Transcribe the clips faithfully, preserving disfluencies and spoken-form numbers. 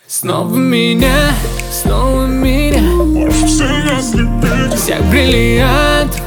Снова меня, снова меня. Всех бриллиант.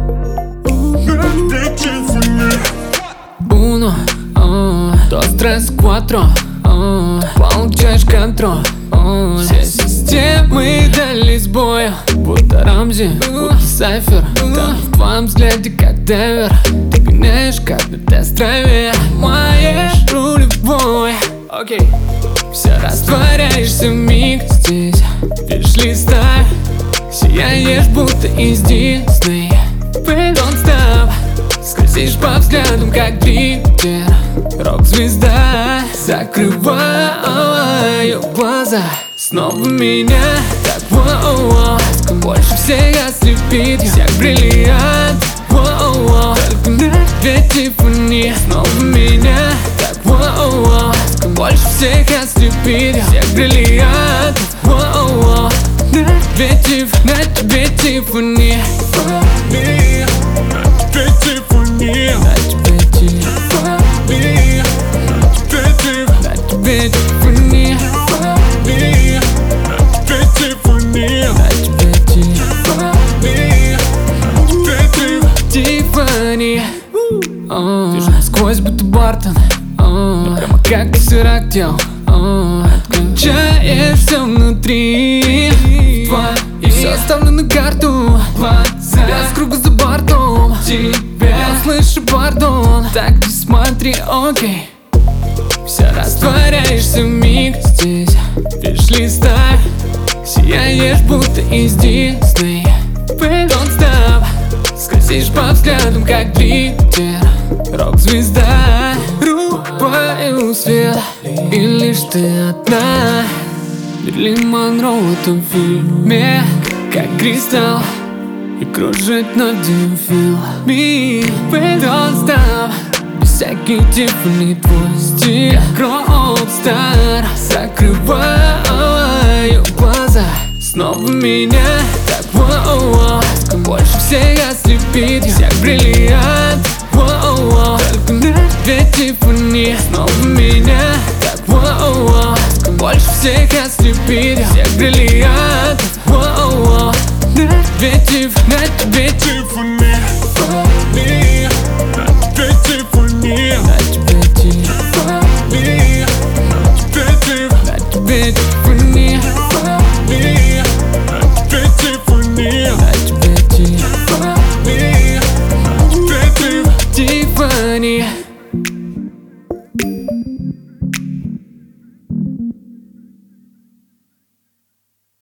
Uno, oh, dos, tres, cuatro, oh, получаешь контроль, oh. Все системы дали сбоя, будто Рамзи, будто Сайфер. Там в твоем взгляде как девер. Ты пьянеешь, как на тест-драйве. Моей рулевой. Окей. Okay. Все растворяешься вмиг здесь. Видишь листа, сияешь будто из Дисней. Don't stop. Скользишь по взглядам, как дрифтер. Рок-звезда. Закрываю глаза. Снова меня. Так, воу-воу. Больше всех ослепит. Всех бриллиант. Воу-воу. Только на две Тиффани. Снова меня. Так, воу-воу. Больше всех ослепит. Всех бриллиант. Воу-воу. На две Тиф, на тебе Тиффани. На тебе Тиффани. На тебе Тиффани. На тебе Тиффани. Тиффани. Ты же насквозь будто Бартон. Но прямо как сырок дел. Отключаешь все внутри. И все оставлю на карту. Без круга за бортом. Я слышу пардон. Так не смотри, окей. Все растворяешься вмиг здесь. Видишь листа, сияешь будто из Дисней. Don't stop. Скользишь по взглядам, как дрифтер. Рок-звезда. Рубаю свет, и лишь ты одна. Мерлин Монро в этом фильме, как кристалл, и кружит над димфилами. Don't stop. Без всяких Тиффани твой стиль, как рок-стар. Закрываю глаза. Снова меня. Так, воу-воу. Больше всех ослепит. Всех бриллиант. Воу-воу. Только на две Тиффани. Снова меня. Так, воу-воу. Больше всех ослепит. Всех бриллиант. Воу-воу. На две Тиф, на тебе Тиффани. На тебе Тиффани. На тебе Тиффани. На тебе Тиффани.